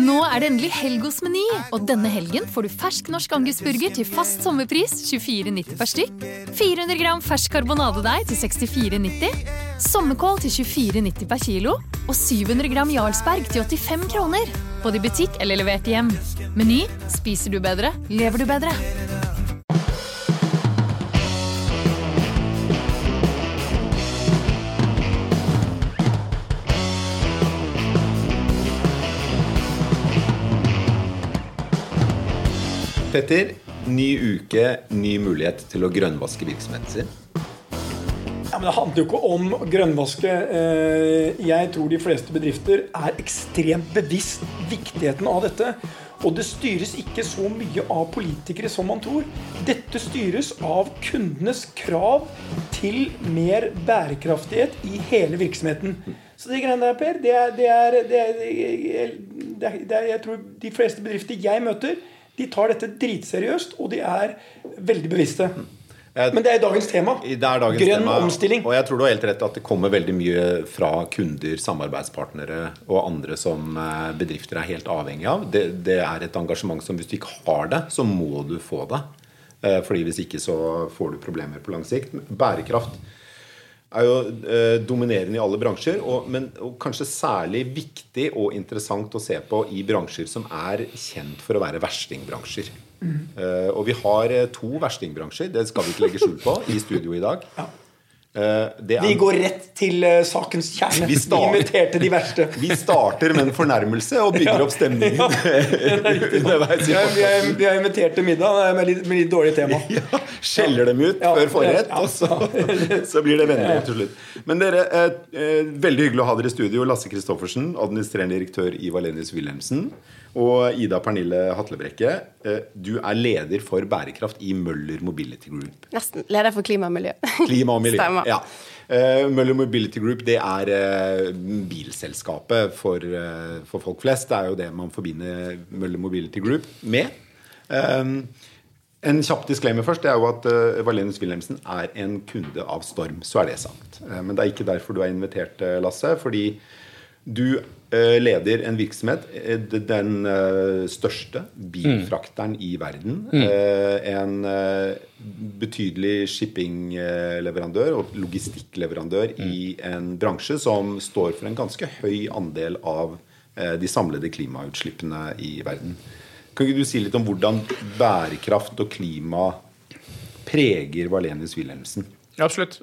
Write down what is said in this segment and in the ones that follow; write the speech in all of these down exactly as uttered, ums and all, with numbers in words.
Nå er det endelig helg hos Meny, og denne helgen får du fersk norsk angusburger til fast sommerpris tjuefire nitti per stykk, fire hundre gram fersk karbonadedeig til sekstifire nitti, sommerkål til tjuefire nitti per kilo, og syv hundre gram Jarlsberg til åttifem kroner, både i butikk eller levert hjem. Meny, spiser du bedre, lever du bedre. Petter, ny uke, ny mulighet til å grønnvaske virksomheten sin. Ja, men det handler jo ikke om grønnvaske. Jeg tror de fleste bedrifter er ekstremt bevisst viktigheten av dette. Og det styres ikke så mye av politikere som man tror. Dette styres av kundenes krav til mer bærekraftighet i hele virksomheten. Så det greiene der, Per, det er, det er, det er, det er, det er jeg tror de fleste bedrifter jeg møter, de tar dette dritseriøst, og de er veldig bevisste. Men det er dagens tema. Det er dagens Grønn tema, omstilling. Og jeg tror du har helt rett at det kommer veldig mye fra kunder, samarbeidspartnere og andre som bedrifter er helt avhengig av. Det, det er et engasjement som hvis du ikke har det, så må du få det. Fordi hvis ikke så får du problemer på lang sikt. Bærekraft er jo eh, dominerende i alle bransjer, og, men og kanskje særlig viktig og interessant å se på i bransjer som er kjent for å være verstingbransjer. Mm. Eh, og vi har to verstingbransjer, det skal vi ikke legge skjul på i studio i dag. Ja. Eh, det er, vi går rett til uh, sakens kjerne. Vi, vi inviterte de verste. Vi starter med en fornærmelse og bygger opp stemningen. Ja, vi har vi har invitert til middag med litt, med litt dårlig tema. Ja, skjeller dem ut ja, før forrett, ja, ja. Og så, så blir det vennlig til slutt. Men dere, eh, eh, veldig hyggelig å ha dere i studio. Lasse Kristoffersen, administrerende direktør i Wallenius Wilhelmsen, og Ida Pernille Hatlebrekke. Eh, du er leder for bærekraft i Møller Mobility Group. Nesten. Leder for klima og miljø. Klima og miljø. Stemmer. Ja. Uh, Møller Mobility Group, det er uh, bilselskapet for, uh, for folk flest. Det er jo det man forbinder Møller Mobility Group med. Um, en kjapp disclaimer først, det er jo at uh, Wallenius Wilhelmsen er en kunde av Storm, så er det sagt. Uh, men det er ikke derfor du er invitert, Lasse, fordi du uh, leder en virksomhet, uh, den uh, største bilfrakteren mm. i verden. Mm. Uh, en uh, betydelig shippingleverandør og logistikkleverandør mm. i en bransje som står for en ganske høy andel av uh, de samlede klimautslippene i verden. Kan ikke du si litt om hvordan bærekraft og klima preger Wallenius Wilhelmsen? Absolutt.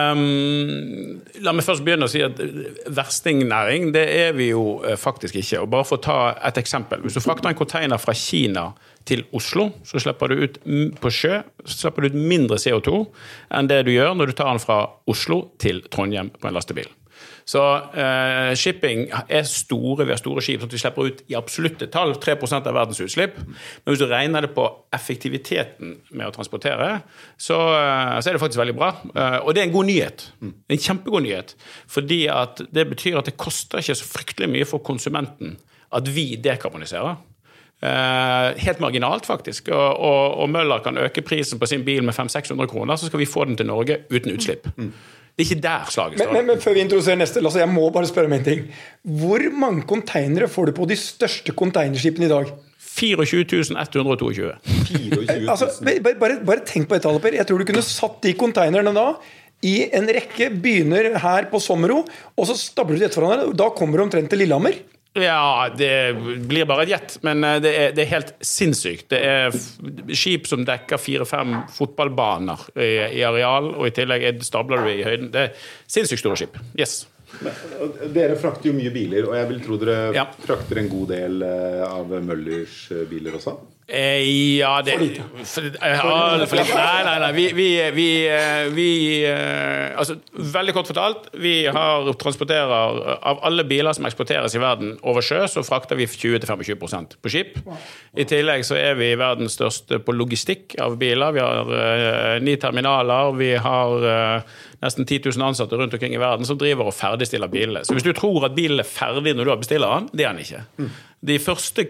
Um, la meg først begynne å si at verstingnæring, det er vi jo faktisk ikke. Og bare for å ta et eksempel. Hvis du frakter en container fra Kina til Oslo, så slipper du ut på sjø, så slipper du ut mindre C O to enn det du gjør når du tar den fra Oslo til Trondheim på en lastebil. Så uh, shipping er store, vi har store skip, sånn at vi slipper ut i absolutte tall tre prosent av verdens utslipp. Men hvis du regner det på effektiviteten med å transportere, så, uh, så er det faktisk veldig bra. Uh, og det er en god nyhet. En kjempegod nyhet. Fordi at det betyr at det koster ikke så fryktelig mye for konsumenten at vi dekarboniserer. Uh, helt marginalt faktisk. Og, og, og Møller kan øke prisen på sin bil med fem til seks hundre kroner, så skal vi få den til Norge uten utslipp. Mm. Det er ikke der slaget står. Men, men, men før vi introduserer neste, Lasse, jeg må bare spørre om en ting. Hvor mange containere får du på de største containerskipene i dag? tjuefire tusen ett hundre tjueto. Altså, bare, bare, bare tenk på et tall, Per. Jeg tror du kunne satt de containerene da i en rekke begynner her på Sommero, og så stabler du etter hverandre. Da kommer du omtrent til Lillehammer. Ja, det blir bare et gjett, men det er, det er helt sinnssykt. Det er skip som dekker fire-fem fotballbaner i, i areal, og i tillegg stabler du i høyden. Det er sinnssykt store skip. Yes. Men, dere frakter jo mye biler, og jeg vil tro dere ja. frakter en god del av Møllers biler også. Eh, ja, det for lite. Ja, for lite. Nei, nei, nei. Vi, vi, vi, vi altså, veldig kort fortalt, vi har transporterer av alle biler som eksporteres i verden over sjø, så frakter vi tjue til tjuefem prosent på skip. I tillegg så er vi verdens største på logistikk av biler. Vi har uh, ni terminaler, vi har uh, nesten ti tusen ansatte rundt omkring i verden som driver og ferdigstiller bilene. Så hvis du tror at bilen er ferdig når du har bestiller den, det er den ikke. De første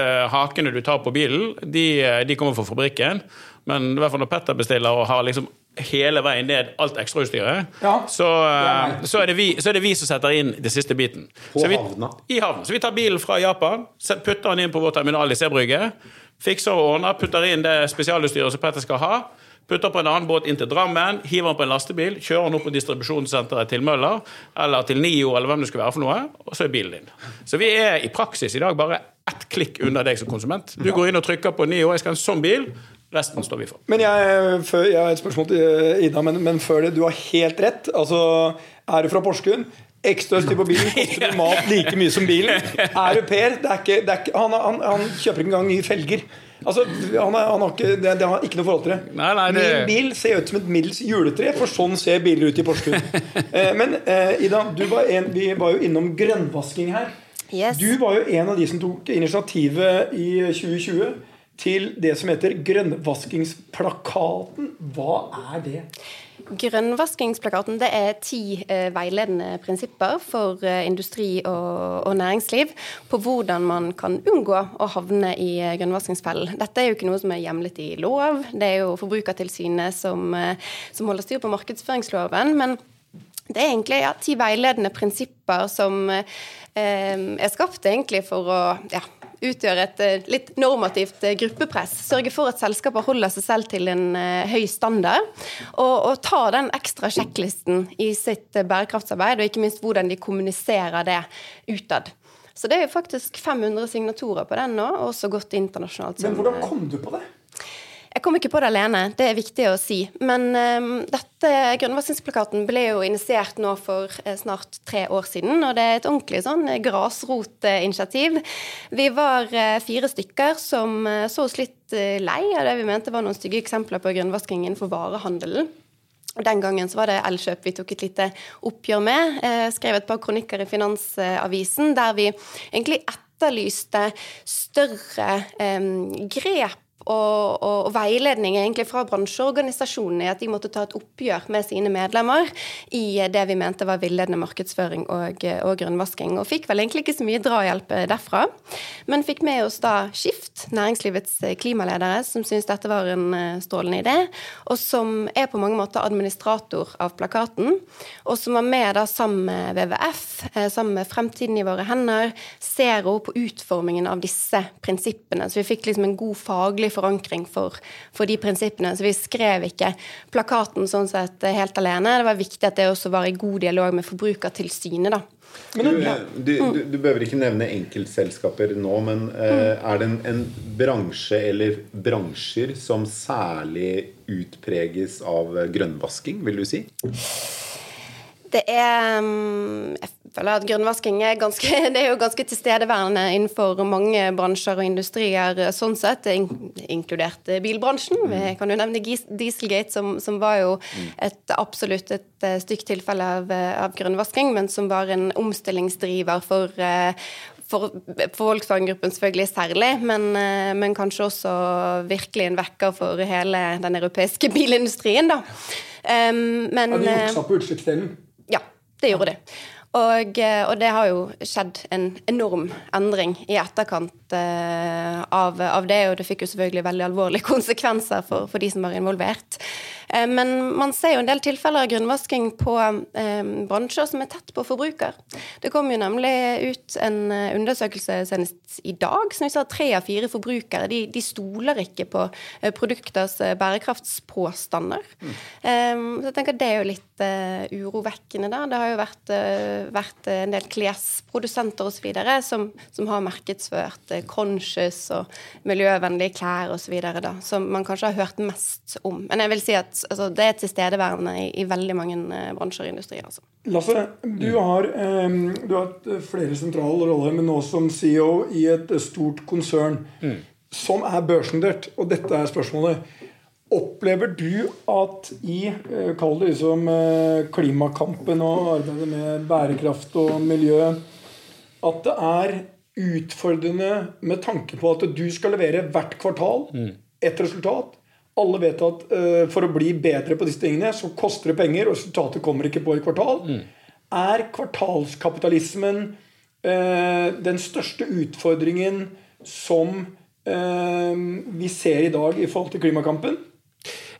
hakene du tar på bilen, de, de kommer fra fabrikken, men i hvert fall når Petter bestiller og har liksom hele veien ned alt ekstrautstyret, Ja, så, det er så, er det vi, så er det vi som setter inn det siste biten. På Så vi, havna? I havnen. Så vi tar bilen fra Japan, set- putter den inn på vår terminal i Sebrygge, fikser og ordner, putter inn det spesialutstyret som Petter skal ha, putter på en annen båt inn til Drammen, hiver den på en lastebil, kjører den opp på distribusjonssenteret til Møller, eller til Nio, eller hvem det skulle være for noe, og så er bilen din. Så vi er i praksis i dag bare ett klikk under deg som konsument. Du går inn og trykker på Nio, jeg skal ha en sånn bil, resten står vi for. Men jeg, før, jeg har et spørsmål til Ida, men, men før det, du har helt rett. Altså, er du fra Porsgrunn? Ekstrautstyr på bilen koster normalt like mye som bilen. Er du Per? Det er ikke, det er ikke, han, han, han kjøper ikke engang nye felger. Altså, han, er, han har ikke, det, det har ikke noe forhold til det. Nei, nei, det... Min bil ser ut som et middels juletre, for sånn ser biler ut i Porsgrunn. eh, men eh, Ida, du var en, vi var jo innom grønnvasking her. Yes. Du var jo en av de som tok initiativet i tjue tjue til det som heter grønnvaskingsplakaten. Hva er det? Grønnvaskingsplakaten det er ti eh, veiledende prinsipper for eh, industri og, og næringsliv på hvordan man kan unngå å havne i eh, grønnvaskingsfellen. Dette er jo ikke noe som er hjemlet i lov. Det er jo Forbrukertilsynet som, eh, som holder styr på markedsføringsloven. Men det er egentlig ja, ti veiledende prinsipper som eh, er skapt egentlig for å ja, utgjøre et uh, litt normativt uh, gruppepress. Sørge for at selskaper holder seg selv til en uh, høy standard, og, og ta den ekstra sjekklisten i sitt uh, bærekraftsarbeid, og ikke minst hvordan de kommuniserer det utad. Så det er jo faktisk fem hundre signaturer på den nå, og også gått internasjonalt. Men hvordan kom du på det? Jeg kom ikke på det alene, det er viktig å si. Men um, dette grønnvaskingsplakaten ble jo initiert nå for uh, snart tre år siden, og det er et ordentlig sånn grasrotinitiativ. Vi var uh, fire stykker som uh, så oss litt uh, lei av det vi mente var noen stygge eksempler på grønnvasking innenfor varehandelen. Den gangen så var det Elkjøp vi tok et lite oppgjør med, uh, skrev et par kronikker i Finansavisen, der vi egentlig etterlyste større um, grep Og, og, og veiledning egentlig fra bransjeorganisasjonene i at de måtte ta et oppgjør med sine medlemmer i det vi mente var villedende markedsføring og, og grønnvasking. Og fikk vel egentlig ikke så mye drahjelp derfra, men fikk med oss da Skift, næringslivets klimaledere, som synes dette var en strålende idé, og som er på mange måter administrator av plakaten, og som var med da sammen med W W F, sammen med Fremtiden i våre hender, ser også på utformingen av disse prinsippene. Så vi fikk liksom en god faglig forankring for, for de prinsippene. Så vi skrev ikke plakaten sånn sett helt alene. Det var viktig at det også var i god dialog med Forbrukertilsynet da. Du, du, du, du behøver ikke nevne enkeltselskaper nå, men uh, er det en, en bransje eller bransjer som særlig utpreges av grønnvasking, vil du si? Det er, jeg føler at grønnvasking er, ganske, det er jo ganske tilstedeværende innenfor mange bransjer og industrier, sånn sett, inkludert bilbransjen. Vi kan jo nevne Dieselgate, som, som var jo et absolutt et stygt tilfelle av, av grønnvasking, men som var en omstillingsdriver for, for, for Volkswagen-gruppen selvfølgelig særlig, men, men kanskje også virkelig en vekker for hele den europeiske bilindustrien da. Um, men, ja, de juksa på utslippsdelen. Ja, det gjorde det. Og, og det har jo skjedd en enorm endring i etterkant uh, av, av det, og det fikk jo selvfølgelig veldig alvorlige konsekvenser for, for de som var involvert. Uh, men man ser jo en del tilfeller av grønnvasking på uh, bransjer som er tett på forbruker. Det kom jo nemlig ut en undersøkelse senest i dag, som vi sa tre av fire forbrukere, de, de stoler ikke på uh, produkters uh, bærekraftspåstander. Mm. Um, så jeg tenker det er jo litt uh, urovekkende da. Det har jo vært uh, vært en del klesprodusenter og så videre som, som har markedsført conscious og miljøvennlige klær og så videre da, som man kanskje har hørt mest om. Men jeg vil si at altså, det er tilstedeværende i, i veldig mange uh, bransjer og industrier. Altså. Lasse, du har, um, du har hatt flere sentrale roller, men nå som C E O i et stort konsern mm. som er børsnotert, og dette er spørsmålet. Opplever du at i kall det liksom, klimakampen og arbeidet med bærekraft og miljø, at det er utfordrende med tanke på at du skal levere hvert kvartal et resultat? Alle vet at uh, for å bli bedre på disse tingene så koster det penger, og resultatet kommer ikke på et kvartal. Mm. Er kvartalskapitalismen uh, den største utfordringen som uh, vi ser i dag i forhold til klimakampen?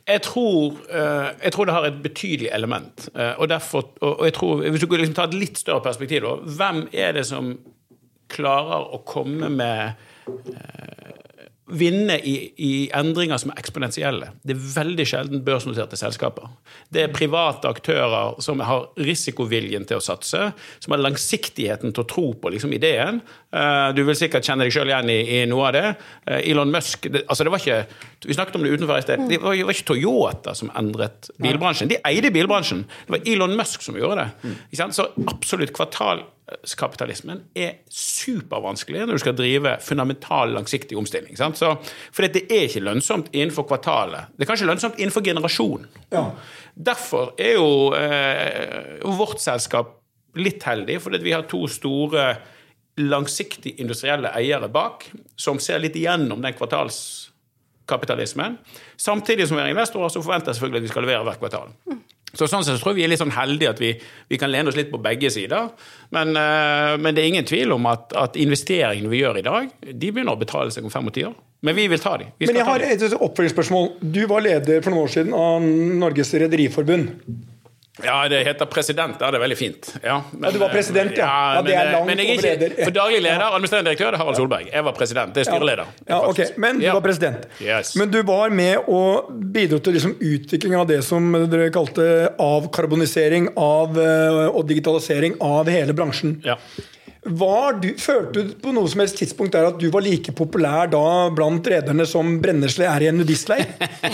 Jeg tror, jeg tror det har et betydelig element, og, derfor, og jeg tror, hvis du kan liksom ta et litt større perspektiv, da, hvem er det som klarer å komme med vinne i, i endringer som er eksponentielle. Det er veldig sjelden børsnoterte selskaper. Det er private aktører som har risikoviljen til å satse, som har langsiktigheten til å tro på liksom, ideen. Du vil sikkert kjenne deg selv igjen i, i noe av det. Elon Musk, det, altså det var ikke, vi snakket om det utenfor i sted, det var, det var ikke Toyota som endret bilbransjen. De eide bilbransjen. Det var Elon Musk som gjorde det. Ikke sant? Så absolutt kvartal kapitalismen er supervanskelig når du skal drive fundamental langsiktig omstilling. Sant? Så, for det er ikke lønnsomt innenfor kvartalet. Det er kanskje lønnsomt innenfor generasjon. Ja. Derfor er jo eh, vårt selskap litt heldig, fordi vi har to store langsiktig industrielle eiere bak, som ser litt igjennom den kvartalskapitalismen. Samtidig som vi er investorer, så forventer jeg selvfølgelig at vi skal levere hvert kvartal. Så sånn sett så tror jeg vi er litt sånn heldige at vi, vi kan lene oss litt på begge sider. Men, uh, men det er ingen tvil om at, at investeringene vi gjør i dag, de begynner å betale seg om fem og ti år. Men vi vil ta dem. Men jeg har et oppfølgingsspørsmål. Du var leder for noen år siden av Norges Rederiforbund. Ja, det heter president, det er veldig fint. Ja, men, ja, du var president, ja. ja, ja det er langt men jeg er ikke, for daglig leder, administrerende direktør, det er Harald Solberg. Jeg var president, det er styreleder. Ja, ok, men du var president. Yes. Men du var med og bidro til liksom utvikling av det som dere kalte avkarbonisering av, og digitalisering av hele bransjen. Ja. Var du, følte du på noe som helst tidspunkt der at du var like populær da blant rederne som brennesle er i en nudistleir?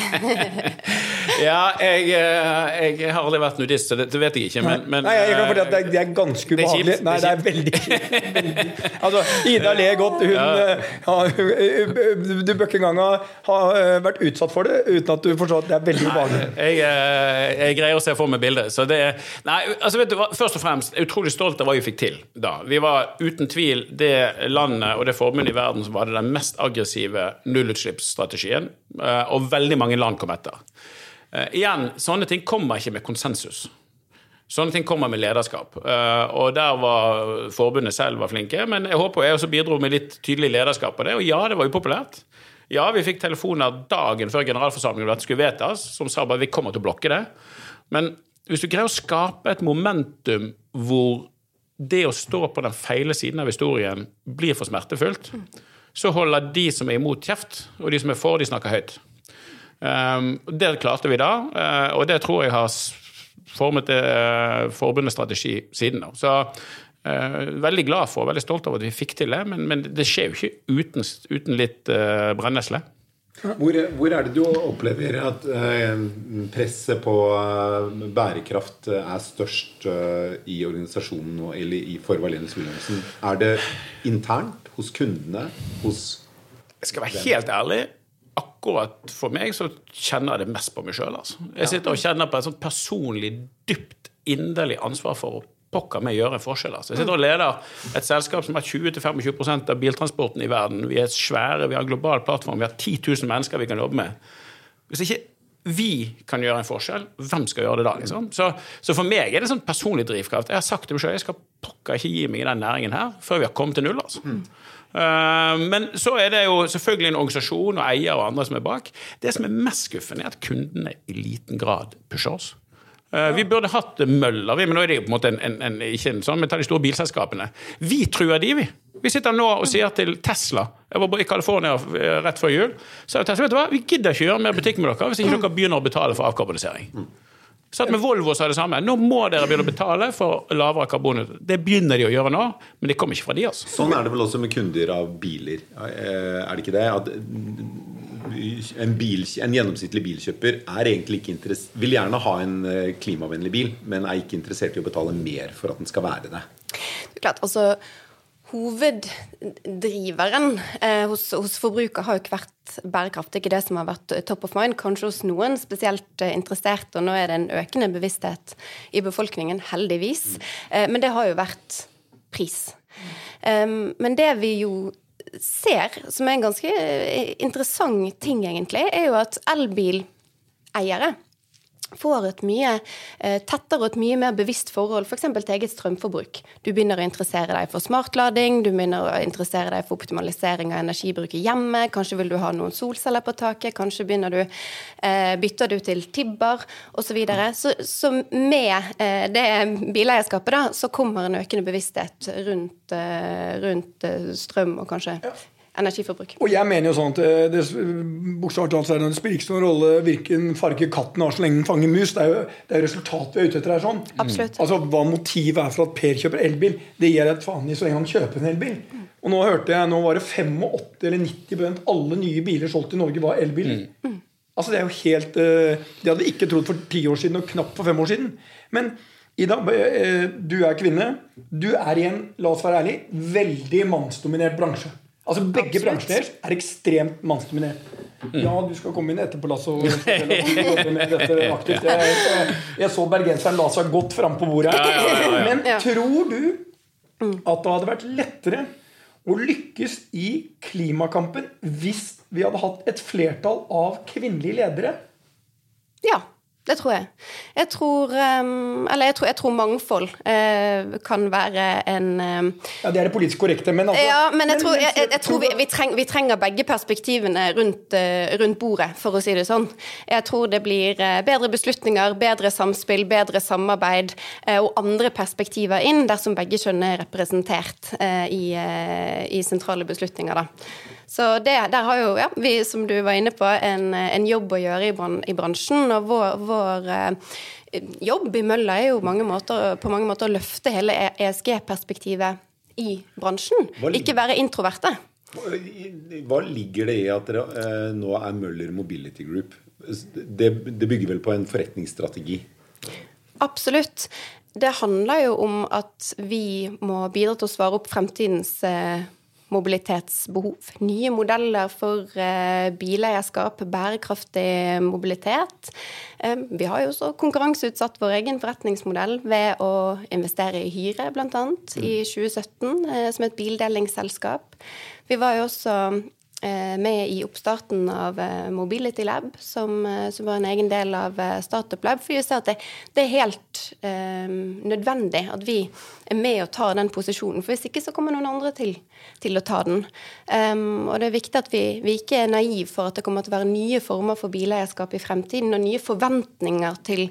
ja, jeg, jeg har aldri vært nudist, så det, det vet jeg ikke. Men, men, Nei, jeg kan fortelle at det er, det er ganske ubehagelig. Det er Nei, det er veldig, veldig. Altså, Ida ler godt. Hun, ja. Ja, du bør ikke engang ha, ha vært utsatt for det uten at du forstår at det er veldig ubehagelig. Nei, jeg, jeg greier å se for meg bildet. Så det, nei, altså vet du, først og fremst, jeg er utrolig stolt av hva vi fikk til da. Vi var uten tvil det landet og det forbundet i verden som hadde den mest aggressive nullutslippsstrategien, og veldig mange land kom etter. Igjen, sånne ting kommer ikke med konsensus. Sånne ting kommer med lederskap. Og der var forbundet selv var flinke, men jeg håper jeg også bidro med litt tydelig lederskap på det, og ja, det var upopulært. Ja, vi fikk telefoner dagen før generalforsamlingen at det skulle vedtas, som sa bare vi kommer til å blokke det. Men hvis du greier å skape et momentum hvor det å stå på den feile siden av historien blir for smertefullt, så holder de som er imot kjeft, og de som er for, de snakker høyt. Um, det klarte vi da, uh, og det tror jeg har formet det uh, forbundets strategi siden da. Så uh, veldig glad for, veldig stolt over at vi fikk til det, men, men det skjer jo ikke uten, uten litt uh, brennesle. Hvor, hvor er det du opplever at eh, presset på eh, bærekraft er størst eh, i organisasjonen og, eller i Forvalenius Wilhelmsen? Er det internt hos kundene? Hos Jeg skal være helt ærlig. Akkurat for meg så kjenner jeg det mest på meg selv. Altså. Jeg sitter og kjenner på et sånt personlig, dypt, inderlig ansvar for å pokker med å gjøre en forskjell. Altså. Jeg sitter og leder et selskap som har tjue til tjuefem prosent av biltransporten i verden. Vi er svære, vi har en global plattform, vi har ti tusen mennesker vi kan jobbe med. Hvis ikke vi kan gjøre en forskjell, hvem skal gjøre det da? Liksom? Så, så for meg er det sånn personlig drivkraft. Jeg har sagt til meg selv, jeg skal pokker ikke gi meg i den næringen her før vi har kommet til null. Altså. Mm. Uh, men så er det jo selvfølgelig en organisasjon og eier og andre som er bak. Det som er mest skuffende er at kundene i liten grad pusher oss. Uh, vi burde hatt møller, men nå er det jo på en måte en, en, en, ikke en sånn, men ta de store bilselskapene. Vi truer de, vi. Vi sitter nå og sier til Tesla, jeg var i California rett før jul, så Tesla, vet du hva, vi gidder ikke gjøre mer butikk med dere hvis ikke dere begynner å betale for avkarbonisering. Så at med Volvo så er det samme. Nå må dere begynne å betale for lavere karbon. Det begynner de å gjøre nå, men det kommer ikke fra de. Altså. Sånn er det vel også med kunder av biler. Er det ikke det? At en, bil, en gjennomsnittlig bilkjøper er egentlig ikke interess- vil gjerne ha en klimavennlig bil, men er ikke interessert i å betale mer for at den skal være det. Det er klart, altså hoveddriveren eh, hos, hos forbruker har jo ikke vært bærekraft, ikke det som har vært top of mind, kanskje hos noen spesielt eh, interessert, og nå er det en økende bevissthet i befolkningen, heldigvis. Eh, men det har jo vært pris. Um, men det vi jo ser, som er en ganske interessant ting egentlig, er jo at elbileiere får et mye eh, tettere og et mye mer bevisst forhold, for eksempel til eget strømforbruk. Du begynner å interessere deg for smartlading, du begynner å interessere deg for optimalisering av energibruk i hjemmet, kanskje vil du ha noen solceller på taket, kanskje begynner du, eh, bytter du til Tibber, og så videre. Så, så med eh, det bileierskapet da, så kommer en økende bevissthet rundt, eh, rundt eh, strøm og kanskje ja. energiforbruk. Og jeg mener jo sånn at det, det, bokstavelig talt, det spiller ikke noen rolle hvilken farge katten har så lenge den fanger mus. Det er jo det er resultatet vi er ute etter her sånn. Absolutt. Altså hva motivet er for at Per kjøper elbil, det gir jeg et faen i så lenge han kjøper en elbil. Mm. Og nå hørte jeg, nå var det åttifem eller nitti prosent alle nye biler solgt i Norge var elbil. Mm. Altså det er jo helt, det hadde vi ikke trodd for ti år siden og knapt for fem år siden. Men Ida, du er kvinne, du er i en, la oss være ærlig, veldig mannsdominert bransje. Altså begge bransjer er ekstremt mannsdominert. Ja, du skal komme inn etterpå, Lasse, og fortelle at du jobber med dette aktivt. Jeg, jeg, jeg så bergenseren la seg godt frem på bordet. Ja, ja, ja, ja. Men tror du at det hadde vært lettere å lykkes i klimakampen hvis vi hadde hatt et flertall av kvinnelige ledere? Ja. Det tror jeg. Jeg tror, um, eller jeg tror, jeg tror mangfold uh, kan være en um, Ja, det er det politisk korrekte, men altså, Ja, men jeg tror, jeg, jeg, jeg tror vi, vi, treng, vi trenger begge perspektivene rundt, uh, rundt bordet, for å si det sånn. Jeg tror det blir uh, bedre beslutninger, bedre samspill, bedre samarbeid uh, og andre perspektiver inn dersom begge kjønn er representert uh, i, uh, i sentrale beslutninger, da. Så det, der har jo, ja, vi, som du var inne på, en, en jobb å gjøre i, bran, i bransjen, og vår, vår eh, jobb i Mølla er jo mange måter, på mange måter å løfte hele E S G-perspektivet i bransjen. Ikke være introverte. Hva ligger det i at dere eh, nå er Møller Mobility Group? Det, det bygger vel på en forretningsstrategi? Absolutt. Det handler jo om at vi må bidra til å svare opp fremtidens eh, mobilitetsbehov. Nye modeller for eh, bileierskap, bærekraftig mobilitet. Eh, vi har jo også konkurranseutsatt vår egen forretningsmodell ved å investere i Hyre, blant annet, mm. i tjue sytten, eh, som et bildelingsselskap. Vi var jo også eh, med i oppstarten av eh, Mobility Lab, som, eh, som var en egen del av eh, Startup Lab, for vi ser at det, det er helt eh, nødvendig at vi er med å ta den posisjonen, for hvis ikke så kommer noen andre til, til å ta den. Um, og det er viktig at vi, vi ikke er naiv for at det kommer til å være nye former for bileierskap i fremtiden, og nye forventninger til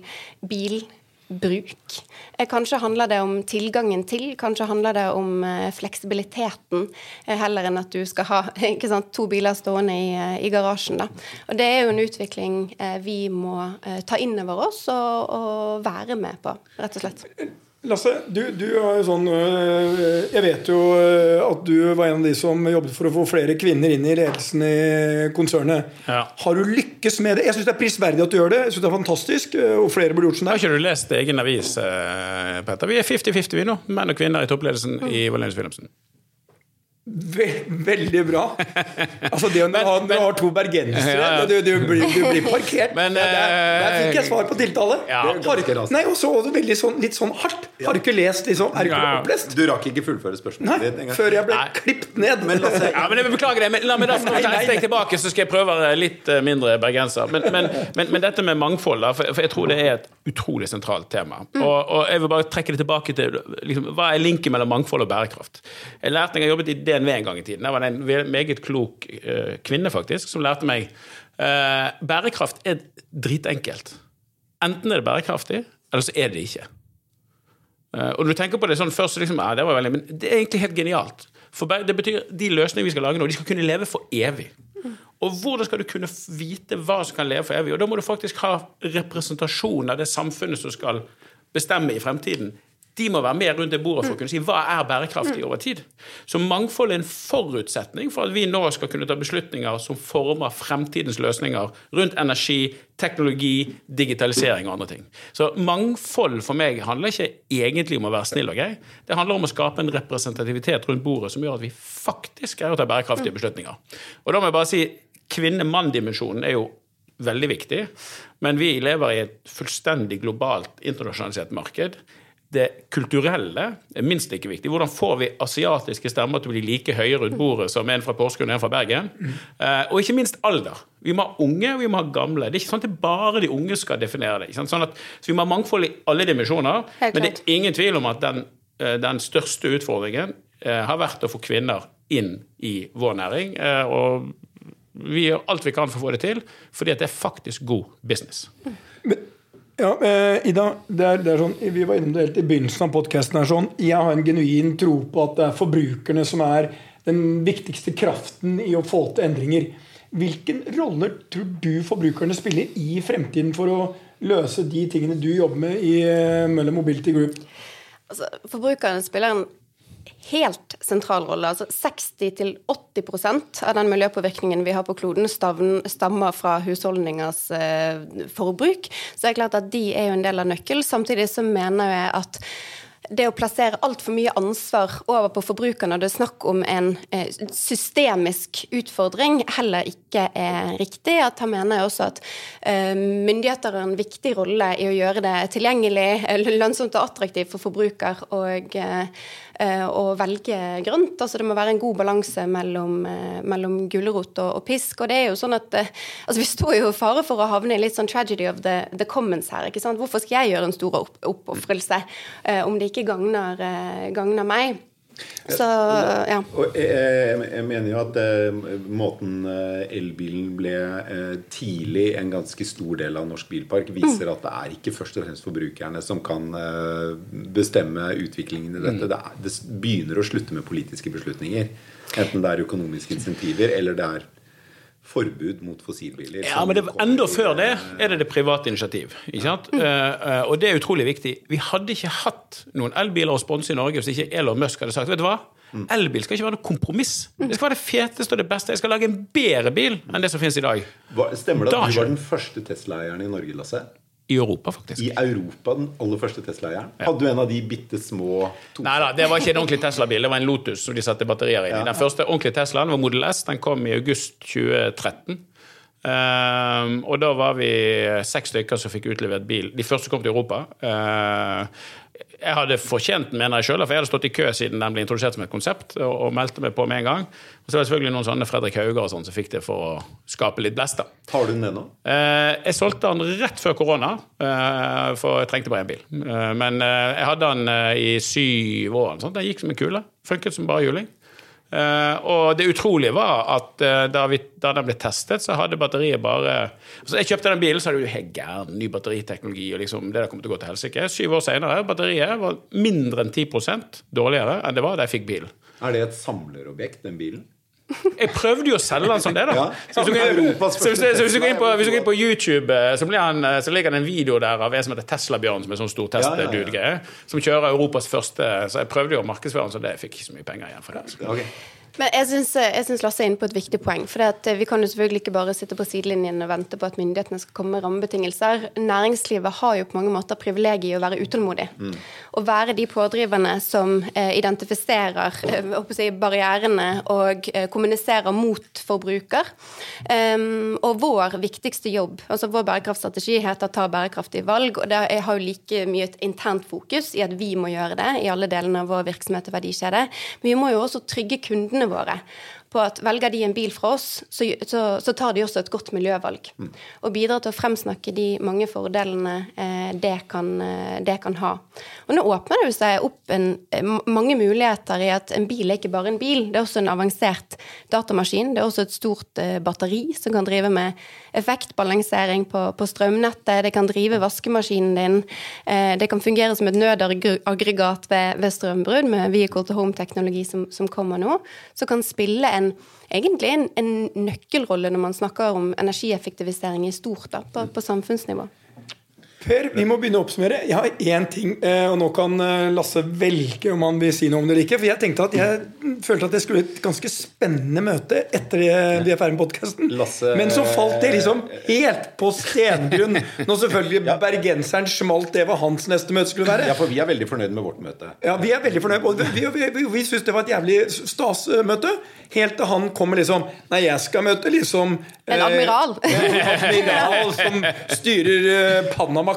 bilbruk. Eh, kanskje handler det om tilgangen til, kanskje handler det om eh, fleksibiliteten, eh, heller enn at du skal ha ikke sant, to biler stående i, eh, i garasjen. Da. Og det er jo en utvikling eh, vi må eh, ta inn over oss og, og være med på, rett og slett. Lasse, du, du er jo sånn, jeg vet jo at du var en av de som jobbet for å få flere kvinner inn i ledelsen i konsernet. Ja. Har du lykkes med det? Jeg synes det er prisverdig at du gjør det. Jeg synes det er fantastisk, og flere burde gjort sånn der. Har ikke du lest egen avis, Petter? Vi er femti femti vi nå, menn og kvinner i toppledelsen mm. i Wallenius Wilhelmsen. Veldig bra. Altså det å ha, har to bergensere, ja, ja. Du, du, blir, du blir parkert. Men, ja, der, der fikk jeg svar på tiltale. Ja. Har, nei, og så veldig sånn, litt sånn hardt. Har du ikke lest liksom, er du ikke opplest? Du rakk ikke fullføre spørsmålet. Nei, før jeg ble nei. klippet ned. Men, ja, men jeg beklager det. Men, la meg da få ta et steg tilbake, så skal jeg prøve litt mindre bergenser. Men, men, men, men dette med mangfold, da, for, for jeg tror det er et utrolig sentralt tema. Mm. Og, og jeg vil bare trekke det tilbake til liksom, hva er linken mellom mangfold og bærekraft? Jeg lærte jeg har jobbet i D N V en gang i tiden. Det var en meget klok uh, kvinne faktisk som lærte meg uh, bærekraft er dritenkelt. Enten er det bærekraftig, eller så er det ikke. Uh, og når du tenker på det sånn først, så liksom, ja, det var veldig, men det er egentlig helt genialt. For det betyr de løsninger vi skal lage nå, de skal kunne leve for evig. Og hvordan skal du kunne vite hva som kan leve for evig? Og da må du faktisk ha representasjon av det samfunnet som skal bestemme i fremtiden. De må være med rundt det bordet for å kunne si hva er bærekraftig over tid. Så mangfold er en forutsetning for at vi nå skal kunne ta beslutninger som former fremtidens løsninger rundt energi, teknologi, digitalisering og andre ting. Så mangfold for meg handler ikke egentlig om å være snill og grei. Det handler om å skape en representativitet rundt bordet som gjør at vi faktisk er å ta bærekraftige beslutninger. Og da må jeg bare si, kvinne-mann-dimensjonen er jo veldig viktig, men vi lever i et fullstendig globalt internasjonalisert marked. det kulturelle er minst like viktig. Hvordan får vi asiatiske stemmer til å bli like høye rundt bordet som en fra Porsgrunn og en fra Bergen? Uh, og ikke minst alder. Vi må ha unge, og vi må ha gamle. Det er ikke sånn at det bare de unge skal definere det. Ikke sant? Sånn at, så vi må ha mangfold i alle dimensjoner, men det er ingen tvil om at den, uh, den største utfordringen uh, har vært å få kvinner inn i vår næring, uh, og vi gjør alt vi kan for å få det til, fordi at det er faktisk god business. Men Ja, eh, Ida, det er, det er sånn, vi var innom det helt i begynnelsen av podcasten her sånn, jeg har en genuin tro på at det er forbrukerne som er den viktigste kraften i å få til endringer. Hvilken roller tror du forbrukerne spiller i fremtiden for å løse de tingene du jobber med i uh, Møller Mobility Group? Altså, forbrukerne spiller en helt sentral rolle. Altså seksti til åtti prosent av den miljøpåvirkningen vi har på kloden stammer fra husholdningers eh, forbruk. Så det er klart at de er jo en del av nøkkel. Samtidig så mener jeg at det å plassere alt for mye ansvar over på forbrukerne, og det er snakk om en eh, systemisk utfordring, heller ikke er riktig. At her mener jeg også at eh, myndigheter har en viktig rolle i å gjøre det tilgjengelig, lønnsomt og attraktivt for forbruker og eh, å velge grønt. Altså det må være en god balanse mellom, mellom gulrot og, og pisk. Og det er jo sånn at altså vi står jo i fare for å havne i litt sånn tragedy of the, the commons her. Ikke sant? Hvorfor skal jeg gjøre en stor opp, oppoffrelse eh, om det ikke gagner, eh, gagner meg? Så, ja. Og jeg, jeg mener jo at eh, måten elbilen ble eh, tidlig en ganske stor del av norsk bilpark viser mm. at det er ikke først og fremst forbrukerne som kan eh, bestemme utviklingen i dette. Mm. Det, er, det begynner å slutte med politiske beslutninger, enten det er økonomiske insentiver eller det er forbud mot fossilbiler. Ja, men det, enda før det er det det private initiativ. Ikke sant? Mm. Uh, og det er utrolig viktig. Vi hadde ikke hatt noen elbiler å sponse i Norge hvis ikke Elon Musk hadde sagt, vet du hva? Mm. Elbil skal ikke være noe kompromiss. Det skal være det feteste og det beste. Jeg skal lage en bedre bil enn det som finnes i dag. Hva, stemmer det at du var den første Tesla-eieren i Norge, Lasse? I Europa, faktisk. I Europa, den aller første Tesla-eieren. Ja. Hadde du en av de bittesmå... Neida, det var ikke en ordentlig Tesla-bil. Det var en Lotus som de satte batterier inn. Ja. Den første ordentlige Teslaen var Model S. Den kom i august tjue tretten. Um, og da var vi seks stykker som fikk utlevert bil. De første kom til Europa. Uh, jeg hadde fortjent den, mener jeg selv, for jeg hadde stått i kø siden den ble introdusert som et konsept, og, og meldte meg på med en gang. Og så var det selvfølgelig noen sånne Fredrik Hauger og sånn som fikk det for å skape litt blest da. Har du den ennå? Uh, jeg solgte den rett før korona, uh, for jeg trengte bare en bil. Uh, men uh, jeg hadde den uh, i syv år, sånn. Den gikk som en kule. Funket som bare juling. Uh, og det utrolige var at uh, da, vi, da den ble testet så hadde batteriet bare altså jeg kjøpte den bilen så hadde du helt gæren ny batteriteknologi og liksom det der kom til å gå til helsike. Syv år senere batteriet var mindre enn ti prosent dårligere enn det var da jeg fikk bilen. Er det et samlerobjekt, den bilen? Jeg prøvde jo å selge den som det da. Ja, så hvis du går inn på, hvis du går inn på YouTube så, han, så ligger det en video der av en som heter Tesla-bjørn som er sånn stor test-dude ja, ja, ja. som kjører Europas første, så jeg prøvde jo å markedsføre den så det fikk ikke så mye penger igjen for det. Okay. Men jeg synes, jeg synes Lasse er inne på et viktig poeng, for det at vi kan jo selvfølgelig ikke bare sitte på sidelinjen og vente på at myndighetene skal komme med rammebetingelser. Næringslivet har jo på mange måter privilegiet å være utålmodig. Mm. Å være de pådriverne som eh, identifiserer eh, si, barrierene og eh, kommuniserer mot forbruker. Um, og vår viktigste jobb, altså vår bærekraftstrategi heter ta bærekraftige valg, og det er, har jo like mye et internt fokus i at vi må gjøre det i alle delene av vår virksomhet og verdikjede. Men vi må jo også trygge kundene våre på at velger de en bil fra oss, så, så, så tar de også et godt miljøvalg. Mm. Og bidrar til å fremsnakke de mange fordelene eh, det, kan, eh, det kan ha. Og nå åpner det seg opp en, mange muligheter i at en bil er ikke bare en bil, det er også en avansert datamaskin, det er også et stort eh, batteri som kan drive med effektbalansering på, på strømnettet, det kan drive vaskemaskinen din, eh, det kan fungere som et nødaggregat ved, ved strømbrudd med vehicle-to-home-teknologi som, som kommer nå, så kan spille en, egentlig en, en nøkkelrolle når man snakker om energieffektivisering i stort da, på, på samfunnsnivå. Per, vi må begynne å oppsummere. Jeg har en ting, og nå kan Lasse velge om han vil si noe om det eller ikke, for jeg tenkte at jeg følte at det skulle et ganske spennende møte etter det vi er ferdig med podcasten. Lasse, men så falt det liksom helt på stengrunn når selvfølgelig ja. Bergenseren smalt det var hans neste møte skulle være. Ja, for vi er veldig fornøyd med vårt møte. Ja, vi er veldig fornøyd, og vi, vi, vi, vi synes det var et jævlig stasmøte, helt til han kommer liksom, nei, jeg skal møte liksom en admiral. Eh, en admiral som styrer eh, Panama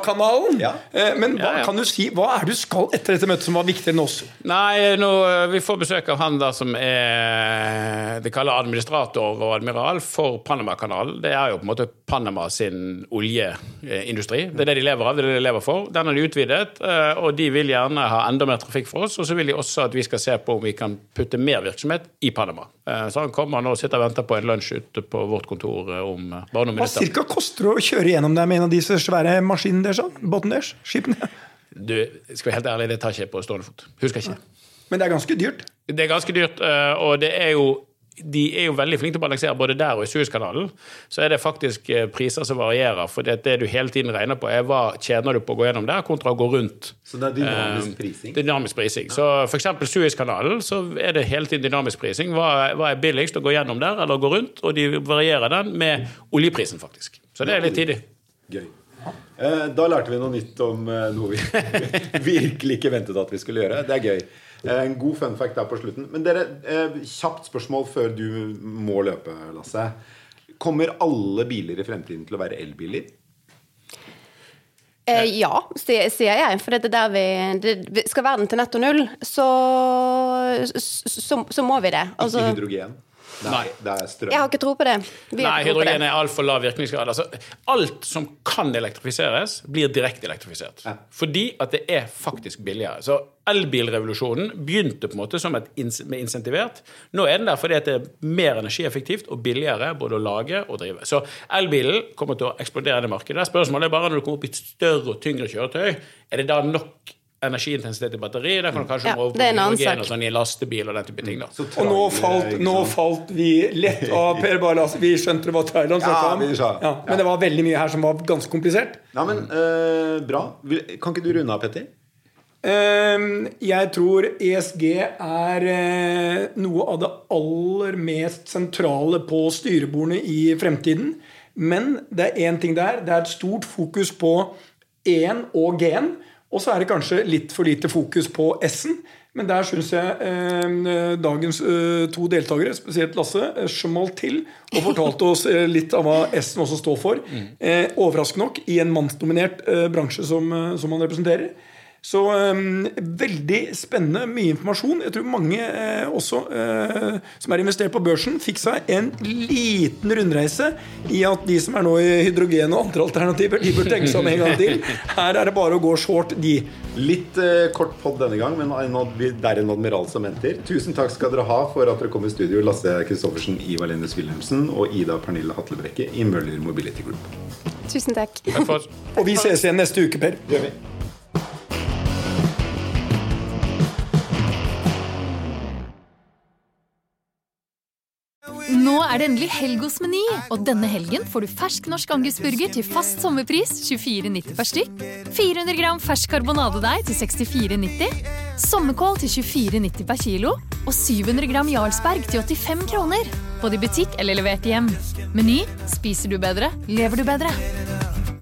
Panama-kanalen. Ja. Eh, Men hva Ja, ja. kan du si, hva er det du skal etter dette møtet som var viktigere enn oss? Nei, nå, vi får besøk av han der som er det kaller administrator og admiral for Panama-kanalen. Det er jo på en måte Panama sin oljeindustri. Det er det de lever av, det er det de lever for. Den har de utvidet, og de vil gjerne ha enda mer trafikk for oss, og så vil de også at vi skal se på om vi kan putte mer virksomhet i Panama. Så han kommer nå og sitter og venter på en lunsj ute på vårt kontor om bare noen Hva minutter. cirka koster det å kjøre gjennom der med en av disse svære maskinene deres, sånn? Båten deres, skipene? Du, skal vi helt ærlig, det tar ikke jeg på stående fot. Husker ikke. Men det er ganske dyrt. Det er ganske dyrt, og det er jo de er jo veldig flinke til å balansere både der og i Suezkanalen. Så er det faktisk priser som varierer, for det, det du hele tiden regner på er hva tjener du på å gå gjennom der kontra å gå rundt. Så det er dynamisk prising? Eh, dynamisk prising. Så for eksempel Suezkanalen, så er det hele tiden dynamisk prising. Hva, hva er billigst å gå gjennom der, eller gå rundt? Og de varierer den med oljeprisen, faktisk. Så det er litt tidlig. Gøy. Eh, Da lærte vi noe nytt om eh, noe vi virkelig ikke ventet at vi skulle gjøre. Det er gøy. Eh, En god fun fact der på slutten. Men dere, eh, kjapt spørsmål før du må løpe, Lasse. Kommer alle biler i fremtiden til å være elbiler? Eh, ja, sier, sier jeg. For det er der vi det, skal verden til netto null, så, så, så må vi det. Altså, Ikke hydrogen? Nei, det er strøm. jeg har ikke tro på det. Vi har Nei, ikke tro på hydrogen det. er altfor lav virkningsgrad. Altså, alt som kan elektrifiseres, blir direkte elektrifisert. Ja. Fordi at det er faktisk billigere. Så elbilrevolusjonen begynte på en måte som et ins med insentivert. Nå er den der fordi at det er mer energieffektivt og billigere både å lage og drive. Så elbilen kommer til å eksplodere i det markedet. Spørsmålet er bare når du kommer opp i et større og tyngre kjøretøy, er det da nok energiintensitet i batteri? Der kan du kanskje Ja, over det er en annen hydrogen sak. og sånn i lastebil og den type ting da. Så Og nå trailer, falt, ikke nå sant? falt vi lett av Per Barlas. Vi skjønte det var Thailand Ja, snakket om. vi sa. Ja, men det var veldig mye her som var ganske komplisert. Ja, men eh, bra. Vil- Kan ikke du runde av, Petter? Ehm, Jeg tror E S G er eh, noe av det aller mest sentrale på styrebordene i fremtiden. Men det er én ting der. Det er et stort fokus på E-en og G-en. Og så er det kanskje litt for lite fokus på S-en. Men der syns jeg eh, dagens eh, to deltakere, spesielt Lasse, eh, smalt til og fortalte oss eh, litt av hva S-en også står for. Eh, overraskende nok i en mannsdominert eh, bransje som, eh, som han representerer. Så um, veldig spennende, mye informasjon. Jeg tror mange eh, også uh, som er investert på børsen, fikk seg en liten rundreise i at de som er nå i hydrogen og andre alternativer, de bør tenke seg om en gang til. Her er det bare å gå short, de. Litt eh, kort podd denne gang, men en ad- det er en admiral som venter. Tusen takk skal dere ha for at dere kom i studio, Lasse Kristoffersen, Ivar Lennes Wilhelmsen og Ida Pernille Atlebrekke i Møller Mobility Group. Tusen takk. Takk for oss. Og vi ses igjen neste uke, Per. Det gjør vi. Nå er det endelig helg hos Meny, og denne helgen får du fersk norsk angusburger til fast sommerpris tjuefire nitti per stykk, fire hundre gram fersk karbonadedeig til sekstifire nitti, sommerkål til tjuefire nitti per kilo, og syv hundre gram Jarlsberg til åttifem kroner. Både i butikk eller levert hjem. Meny, spiser du bedre, lever du bedre.